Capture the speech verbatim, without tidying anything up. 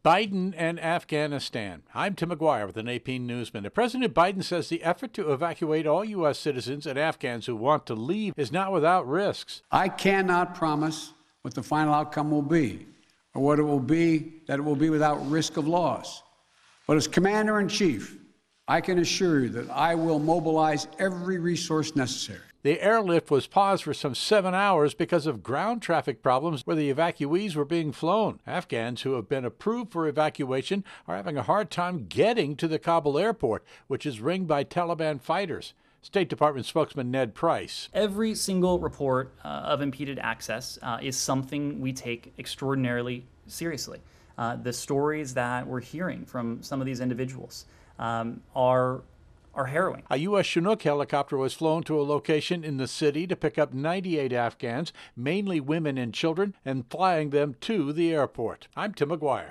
Biden and Afghanistan. I'm Tim McGuire with an A P Newsminute. President Biden says the effort to evacuate all U S citizens and Afghans who want to leave is not without risks. I cannot promise what the final outcome will be, or what it will be, that it will be without risk of loss. But as Commander-in-Chief, I can assure you that I will mobilize every resource necessary. The airlift was paused for some seven hours because of ground traffic problems where the evacuees were being flown. Afghans who have been approved for evacuation are having a hard time getting to the Kabul airport, which is ringed by Taliban fighters. State Department spokesman Ned Price. Every single report uh, of impeded access uh, is something we take extraordinarily seriously. Uh, the stories that we're hearing from some of these individuals um, are are harrowing. A U S Chinook helicopter was flown to a location in the city to pick up ninety-eight Afghans, mainly women and children, and flying them to the airport. I'm Tim McGuire.